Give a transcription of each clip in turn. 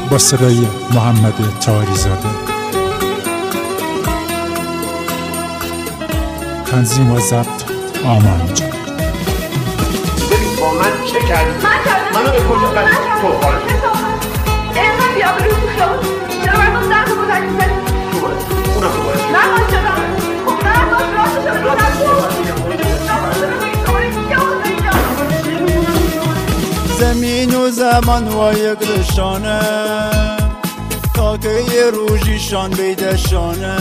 با صدای محمد طاهری‌زاده. تنظیم و ضبط آمان جان. ببین با من چه کردی؟ منو به کجا بردی؟ تو حالا اینقدر بیابرو تو خیابون چرا برای درد رو بزنی زدی؟ تو باید اونم تو باید من باید شدم خب نه باید راستش رو زمین و زمان و یک رشانه تا که یه روژیشان بیدشانه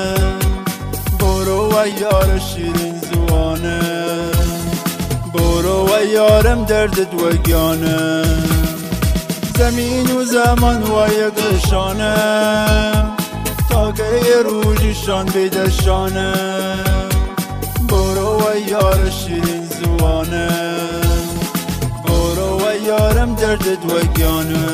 برو و یار شیرین زوانه برو و یارم درد دوگانه زمین و زمان و یک رشانه تا که یه روژیشان بیدشانه برو و یار شیرین زوانه یارم درد دوگانه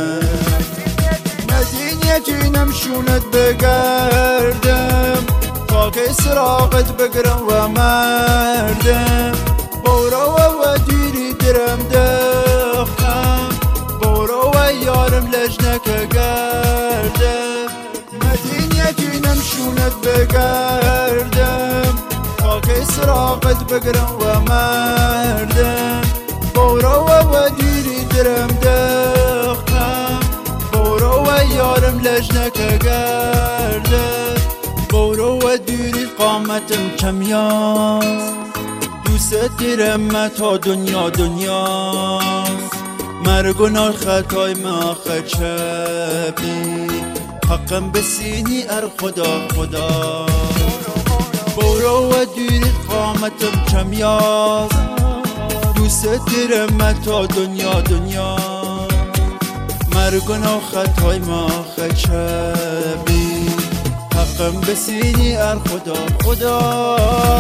مدینه جینم شونت بگردم تا که سراغت بگرم و مردم برو و دیری درم دختم برو و یارم لجنک گردم مدینه جینم شونت بگردم تا که سراغت بگرم و مردم برو و دیری درم دختم برو و یارم لجنک گرده برو و دیری قامتم کمیاست دوست دیرم تا دنیا دنیاست مرگ و نار خطای ما خچبی حقم بسینی ار خدا خدا برو و دیری قامتم کمیاست دوست دیرم تا دنیا دنیا مرگ و خطای ما خچبی حقم بسینی ار خدا خدا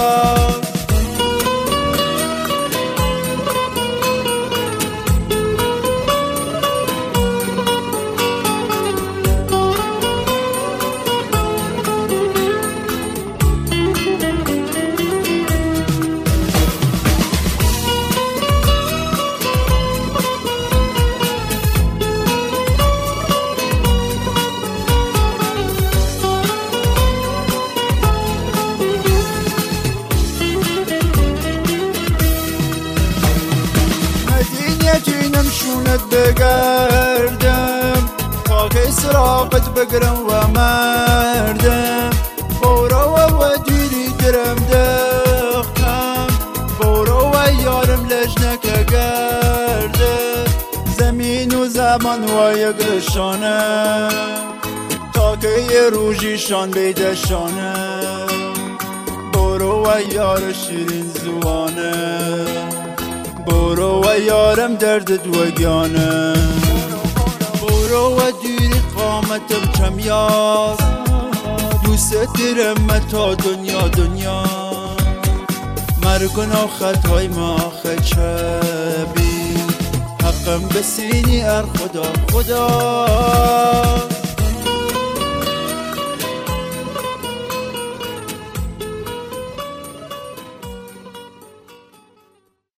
جینم شونت بگردم تا که سراغت بگرم و مردم برو و دیری درم دختم برو و یارم لجنک گرده زمین و زمان و یک رشانه تا که یه روژیشان بیدشانه برو و یار شیرین زوانه برو و یارم درد دوگانه برو و دیری قامتم کمیاست دوست دیرم تا دنیا دنیا مرگ و خطای ما خچبی حقم بسینی ار خدا خدا